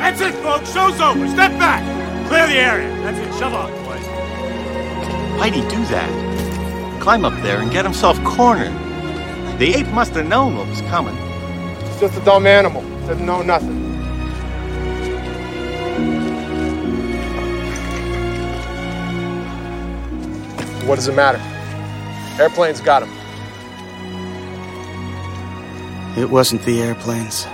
That's it, folks. Show's over. Step back. Clear the area. That's it. Shove off, boys. Why'd he do that? Climb up there and get himself cornered. The ape must have known what was coming. It's just a dumb animal. Doesn't know nothing. What does it matter? Airplanes got him. It wasn't the airplanes.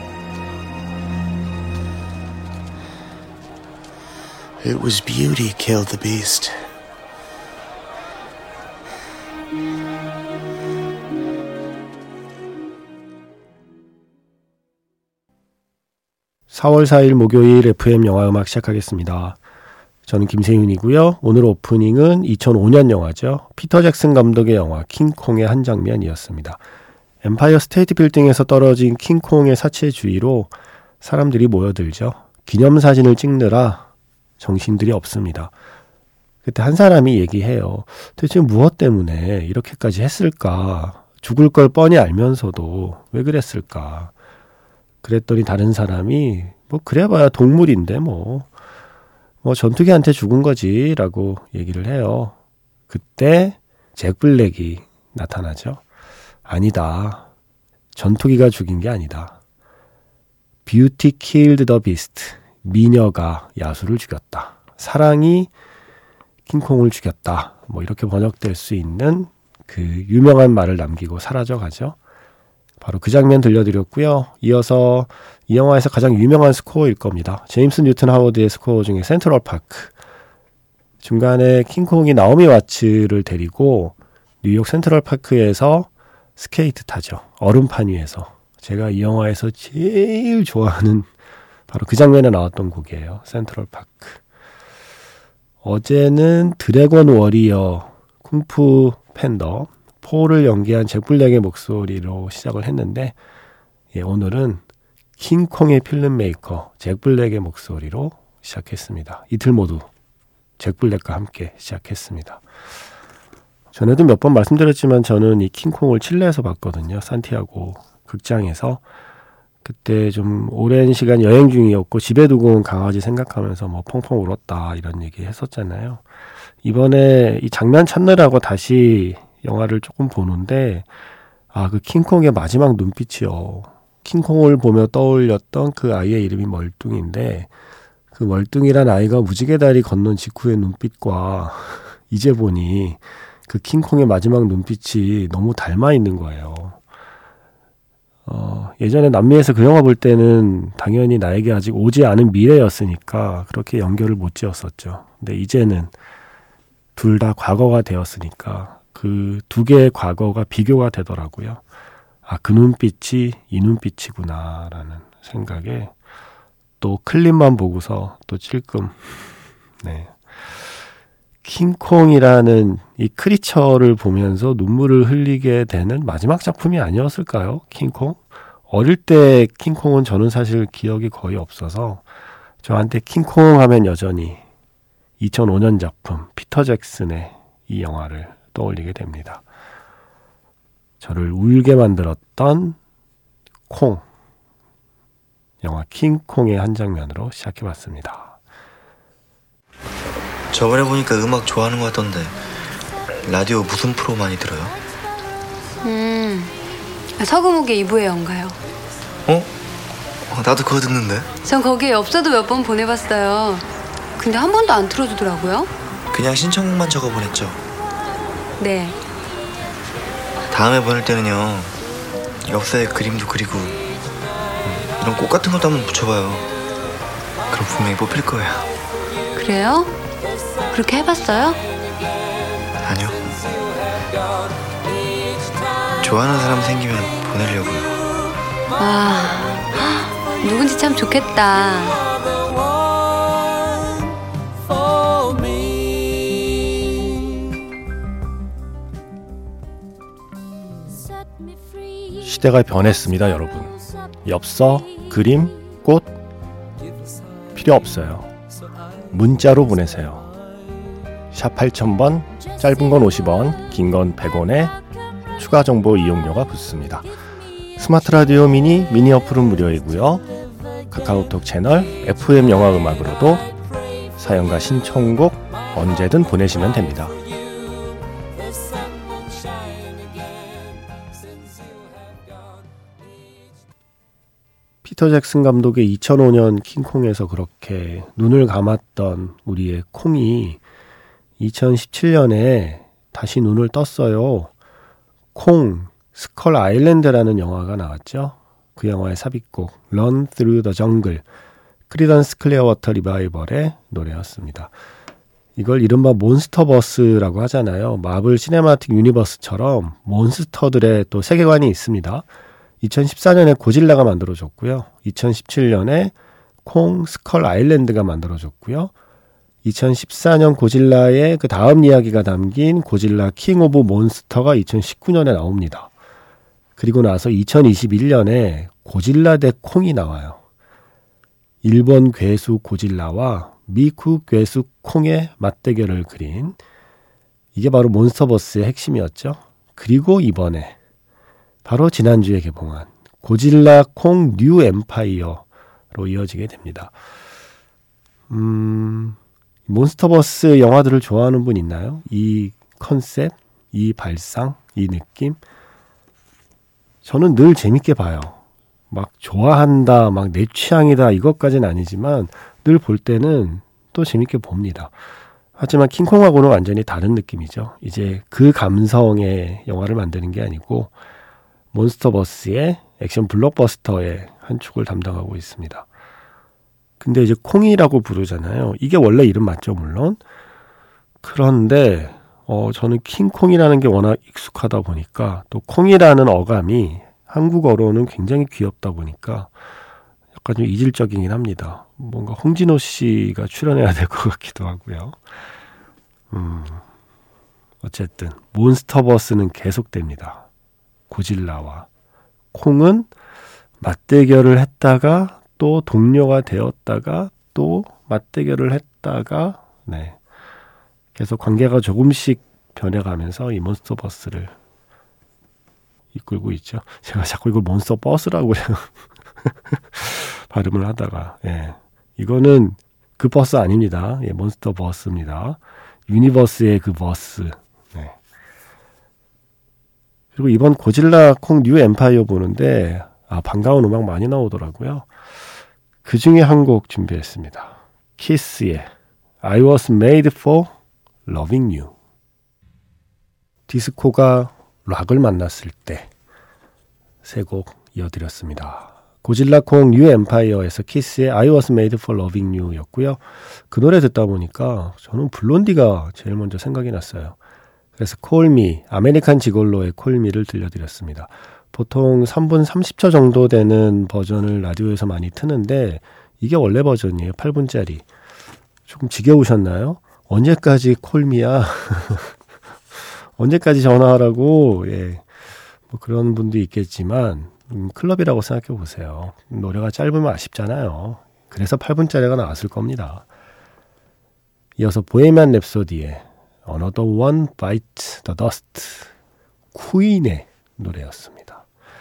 It was beauty killed the beast. (4월 4일) 목요일 FM 영화음악 시작하겠습니다. 저는 김세윤이고요. 오늘 오프닝은 2005년 영화죠. 피터 잭슨 감독의 영화 킹콩의 한 장면이었습니다. 엠파이어 스테이트 빌딩에서 떨어진 킹콩의 사체 주위로 사람들이 모여들죠. 기념사진을 찍느라 정신들이 없습니다. 그때 한 사람이 얘기해요. 대체 무엇 때문에 이렇게까지 했을까? 죽을 걸 뻔히 알면서도 왜 그랬을까? 그랬더니 다른 사람이 뭐 그래봐야 동물인데 뭐 전투기한테 죽은 거지 라고 얘기를 해요. 그때 잭 블랙이 나타나죠. 아니다. 전투기가 죽인 게 아니다. Beauty killed the beast. 미녀가 야수를 죽였다. 사랑이 킹콩을 죽였다. 뭐 이렇게 번역될 수 있는 그 유명한 말을 남기고 사라져가죠. 바로 그 장면 들려드렸고요. 이어서 이 영화에서 가장 유명한 스코어일 겁니다. 제임스 뉴튼 하워드의 스코어 중에 센트럴 파크. 중간에 킹콩이 나오미 와츠를 데리고 뉴욕 센트럴 파크에서 스케이트 타죠. 얼음판 위에서. 제가 이 영화에서 제일 좋아하는 바로 그 장면에 나왔던 곡이에요. 센트럴 파크. 어제는 드래곤 워리어 쿵푸 팬더 폴을 연기한 잭 블랙의 목소리로 시작을 했는데 오늘은 킹콩의 필름메이커 잭 블랙의 목소리로 시작했습니다. 이틀 모두 잭 블랙과 함께 시작했습니다. 전에도 몇 번 말씀드렸지만 저는 이 킹콩을 칠레에서 봤거든요. 산티아고 극장에서. 그때 좀 오랜 시간 여행 중이었고 집에 두고 온 강아지 생각하면서 뭐 펑펑 울었다 이런 얘기 했었잖아요. 이번에 이 장면 찾느라고 다시 영화를 조금 보는데 그 킹콩의 마지막 눈빛이요. 킹콩을 보며 떠올렸던 그 아이의 이름이 멀뚱인데 그 멀뚱이란 아이가 무지개 다리 건넌 직후의 눈빛과 이제 보니 그 킹콩의 마지막 눈빛이 너무 닮아 있는 거예요. 예전에 남미에서 그 영화 볼 때는 당연히 나에게 아직 오지 않은 미래였으니까 그렇게 연결을 못 지었었죠. 근데 이제는 둘 다 과거가 되었으니까 그 두 개의 과거가 비교가 되더라고요. 그 눈빛이 이 눈빛이구나 라는 생각에 또 클립만 보고서 또 찔끔 킹콩이라는 이 크리처를 보면서 눈물을 흘리게 되는 마지막 작품이 아니었을까요? 킹콩? 어릴 때 킹콩은 저는 사실 기억이 거의 없어서 저한테 킹콩 하면 여전히 2005년 작품 피터 잭슨의 이 영화를 떠올리게 됩니다. 저를 울게 만들었던 콩, 영화 킹콩의 한 장면으로 시작해봤습니다. 저번에 보니까 음악 좋아하는 것 같던데 라디오 무슨 프로 많이 들어요? 서금욱의 2부의 연가요. 나도 그거 듣는데. 전 거기에 엽서도 몇 번 보내봤어요. 근데 한 번도 안 틀어주더라고요. 그냥 신청만 적어 보냈죠? 네. 다음에 보낼 때는요 엽서에 그림도 그리고 이런 꽃 같은 것도 한번 붙여봐요. 그럼 분명히 뽑힐 거예요. 그래요? 그렇게 해봤어요? 아니요. 좋아하는 사람 생기면 보내려고요. 누군지 참 좋겠다. 시대가 변했습니다, 여러분. 엽서, 그림, 꽃 필요 없어요. 문자로 보내세요. 샵 8000번, 짧은 건 50원, 긴 건 100원에 추가 정보 이용료가 붙습니다. 스마트 라디오 미니 어플은 무료이고요. 카카오톡 채널 FM 영화 음악으로도 사연과 신청곡 언제든 보내시면 됩니다. 피터 잭슨 감독의 2005년 킹콩에서 그렇게 눈을 감았던 우리의 콩이 2017년에 다시 눈을 떴어요. 콩, 스컬 아일랜드라는 영화가 나왔죠. 그 영화의 삽입곡 Run Through the Jungle, 크리던스 클리어워터 리바이벌의 노래였습니다. 이걸 이른바 몬스터버스라고 하잖아요. 마블 시네마틱 유니버스처럼 몬스터들의 또 세계관이 있습니다. 2014년에 고질라가 만들어졌고요. 2017년에 콩 스컬 아일랜드가 만들어졌고요. 2014년 고질라의 그 다음 이야기가 담긴 고질라 킹 오브 몬스터가 2019년에 나옵니다. 그리고 나서 2021년에 고질라 대 콩이 나와요. 일본 괴수 고질라와 미국 괴수 콩의 맞대결을 그린, 이게 바로 몬스터버스의 핵심이었죠. 그리고 이번에 바로 지난주에 개봉한 고질라 콩 뉴 엠파이어로 이어지게 됩니다. 몬스터버스 영화들을 좋아하는 분 있나요? 이 컨셉, 이 발상, 이 느낌? 저는 늘 재밌게 봐요. 막 좋아한다, 막 내 취향이다 이것까지는 아니지만 늘 볼 때는 또 재밌게 봅니다. 하지만 킹콩하고는 완전히 다른 느낌이죠. 이제 그 감성의 영화를 만드는 게 아니고 몬스터버스의 액션 블록버스터의 한 축을 담당하고 있습니다. 근데 이제 콩이라고 부르잖아요. 이게 원래 이름 맞죠, 물론. 그런데 저는 킹콩이라는 게 워낙 익숙하다 보니까, 또 콩이라는 어감이 한국어로는 굉장히 귀엽다 보니까 약간 좀 이질적이긴 합니다. 뭔가 홍진호 씨가 출연해야 될 것 같기도 하고요. 어쨌든 몬스터버스는 계속됩니다. 고질라와 콩은 맞대결을 했다가 또 동료가 되었다가 또 맞대결을 했다가, 네, 계속 관계가 조금씩 변해가면서 이 몬스터버스를 이끌고 있죠. 제가 자꾸 이걸 몬스터버스라고 발음을 하다가, 예, 이거는 그 버스 아닙니다. 예, 몬스터버스입니다. 유니버스의 그 버스. 네. 그리고 이번 고질라 콩 뉴 엠파이어 보는데 반가운 음악 많이 나오더라고요. 그 중에 한 곡 준비했습니다. 키스의 I was made for loving you. 디스코가 락을 만났을 때 세 곡 이어드렸습니다. 고질라 콩 뉴 엠파이어에서 키스의 I was made for loving you 였고요. 그 노래 듣다 보니까 저는 블론디가 제일 먼저 생각이 났어요. 그래서 콜미, 아메리칸 지골로의 콜미를 들려드렸습니다. 보통 3분 30초 정도 되는 버전을 라디오에서 많이 트는데 이게 원래 버전이에요. 8분짜리. 조금 지겨우셨나요? 언제까지 콜미야? 언제까지 전화하라고? 예, 뭐 그런 분도 있겠지만 클럽이라고 생각해 보세요. 노래가 짧으면 아쉽잖아요. 그래서 8분짜리가 나왔을 겁니다. 이어서 보헤미안 랩소디의 Another One Bites the Dust, 퀸의 노래였습니다.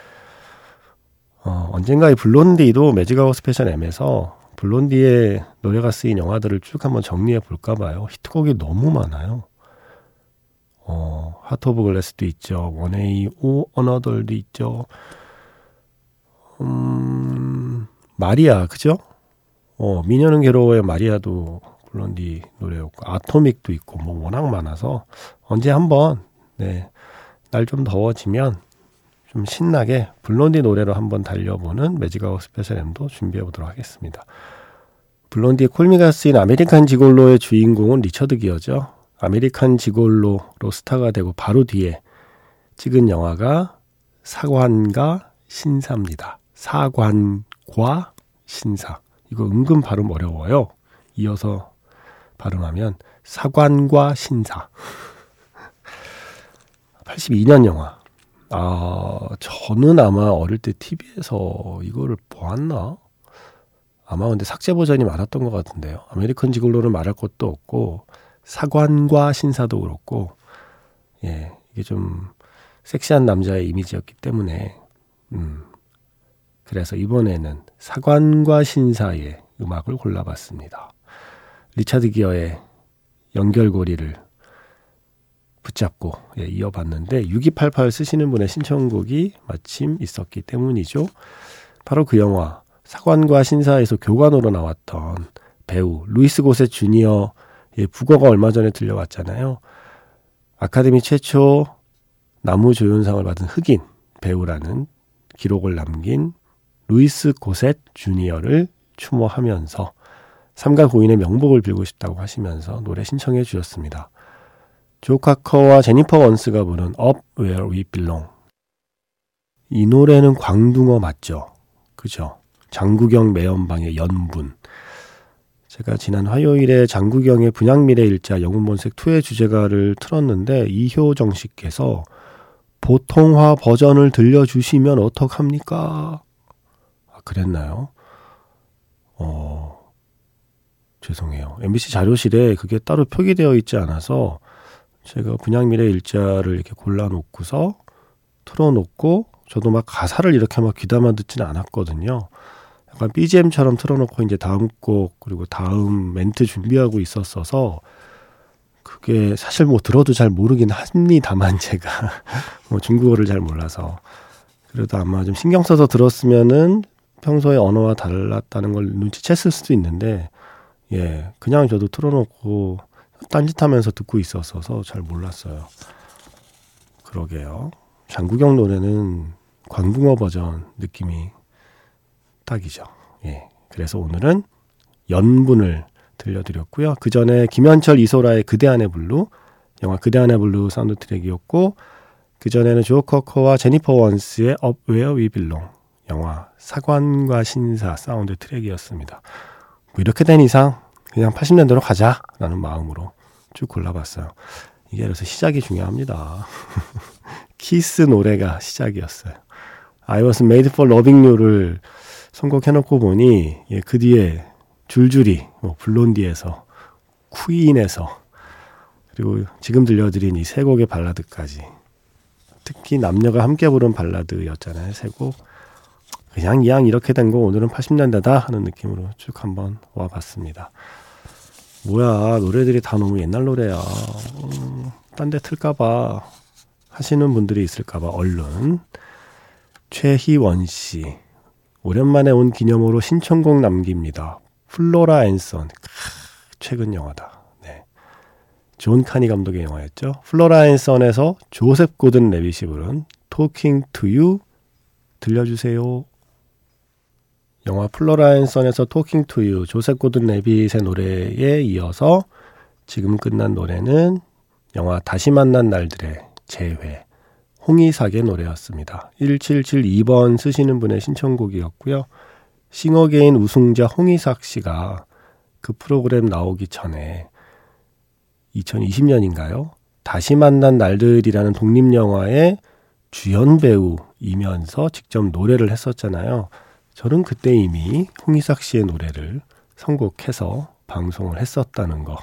언젠가 이 블론디도 매직아웃 스페셜 M에서 블론디의 노래가 쓰인 영화들을 쭉 한번 정리해 볼까 봐요. 히트곡이 너무 많아요. 하트 오브 글래스도 있죠. 원웨이 오 어너덜도 있죠. 마리아, 그죠? 미녀는 괴로워의 마리아도 블론디 노래였고, 아토믹도 있고, 뭐 워낙 많아서 언제 한번, 네, 날 좀 더워지면 좀 신나게 블론디 노래로 한번 달려보는 매직아웃 스페셜 M도 준비해 보도록 하겠습니다. 블론디의 콜미가 쓰인 아메리칸 지골로의 주인공은 리처드 기어죠. 아메리칸 지골로로 스타가 되고 바로 뒤에 찍은 영화가 사관과 신사입니다. 사관과 신사. 이거 은근 발음 어려워요. 이어서 발음하면 사관과 신사. 82년 영화. 저는 아마 어릴 때 TV에서 이거를 보았나? 아마 근데 삭제 버전이 많았던 것 같은데요. 아메리칸 지골로는 말할 것도 없고 사관과 신사도 그렇고, 예, 이게 좀 섹시한 남자의 이미지였기 때문에 그래서 이번에는 사관과 신사의 음악을 골라봤습니다. 리차드 기어의 연결고리를 붙잡고 이어봤는데 6288 쓰시는 분의 신청곡이 마침 있었기 때문이죠. 바로 그 영화 사관과 신사에서 교관으로 나왔던 배우 루이스 고셋 주니어의 북어가 얼마 전에 들려왔잖아요. 아카데미 최초 나무조연상을 받은 흑인 배우라는 기록을 남긴 루이스 고셋 주니어를 추모하면서 삼가 고인의 명복을 빌고 싶다고 하시면서 노래 신청해 주셨습니다. 조 카커와 제니퍼 원스가 부른 Up Where We Belong. 이 노래는 광둥어 맞죠? 그죠? 장구경 매연방의 연분. 제가 지난 화요일에 장구경의 분향미래일자 영웅본색 2의 주제가를 틀었는데 이효정 씨께서 보통화 버전을 들려주시면 어떡합니까? 그랬나요? 죄송해요. MBC 자료실에 그게 따로 표기되어 있지 않아서 제가 분향미래일자를 이렇게 골라놓고서 틀어놓고 저도 막 가사를 이렇게 막 귀담아 듣지는 않았거든요. 약간 BGM처럼 틀어놓고 이제 다음 곡 그리고 다음 멘트 준비하고 있었어서 그게 사실 뭐 들어도 잘 모르긴 합니다만 제가 뭐 중국어를 잘 몰라서 그래도 아마 좀 신경 써서 들었으면은 평소에 언어와 달랐다는 걸 눈치챘을 수도 있는데 그냥 저도 틀어놓고 딴짓하면서 듣고 있었어서 잘 몰랐어요. 그러게요. 장구경 노래는 광둥어 버전 느낌이 딱이죠. 그래서 오늘은 연분을 들려드렸고요. 그 전에 김현철 이소라의 그대 안의 블루, 영화 그대 안의 블루 사운드 트랙이었고 그 전에는 조 커커와 제니퍼 원스의 Up Where We Belong, 영화 사관과 신사 사운드 트랙이었습니다. 뭐 이렇게 된 이상 그냥 80년대로 가자라는 마음으로 쭉 골라봤어요. 이게 그래서 시작이 중요합니다. 키스 노래가 시작이었어요. I was made for loving you를 선곡해놓고 보니 그 뒤에 줄줄이 블론디에서 퀸에서 그리고 지금 들려드린 이 세 곡의 발라드까지 특히 남녀가 함께 부른 발라드였잖아요. 세 곡. 그냥 이왕 이렇게 된 거 오늘은 80년대다 하는 느낌으로 쭉 한번 와봤습니다. 뭐야 노래들이 다 너무 옛날 노래야. 딴 데 틀까봐 하시는 분들이 있을까봐 얼른 최희원 씨 오랜만에 온 기념으로 신청곡 남깁니다. 플로라 앤 선. 최근 영화다. 존 카니 감독의 영화였죠. 플로라 앤 선에서 조셉 고든 레빗이 부른 Talking to You 들려주세요. 영화 플로라 앤 선에서 Talking to You 조셉 고든 레빗의 노래에 이어서 지금 끝난 노래는 영화 다시 만난 날들의 재회 홍이삭의 노래였습니다. 1772번 쓰시는 분의 신청곡이었고요. 싱어게인 우승자 홍이삭 씨가 그 프로그램 나오기 전에 2020년인가요? 다시 만난 날들이라는 독립영화의 주연 배우이면서 직접 노래를 했었잖아요. 저는 그때 이미 홍이삭 씨의 노래를 선곡해서 방송을 했었다는 거.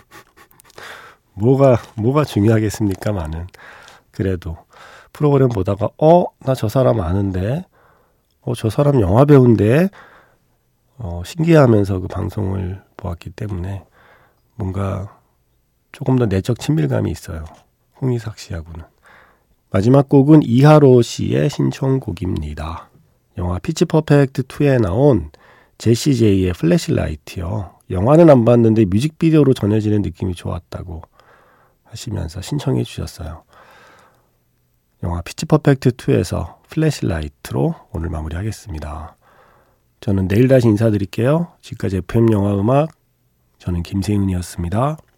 뭐가 중요하겠습니까만은. 그래도 프로그램 보다가 나 저 사람 아는데 저 사람 영화 배우인데 신기해하면서 그 방송을 보았기 때문에 뭔가 조금 더 내적 친밀감이 있어요. 홍이삭 씨하고는. 마지막 곡은 이하로 씨의 신청곡입니다. 영화 피치 퍼펙트 2에 나온 제시 제이의 플래시라이트요. 영화는 안 봤는데 뮤직비디오로 전해지는 느낌이 좋았다고 하시면서 신청해 주셨어요. 영화 피치 퍼펙트 2에서 플래시라이트로 오늘 마무리하겠습니다. 저는 내일 다시 인사드릴게요. 지금까지 FM 영화 음악 저는 김세윤이었습니다.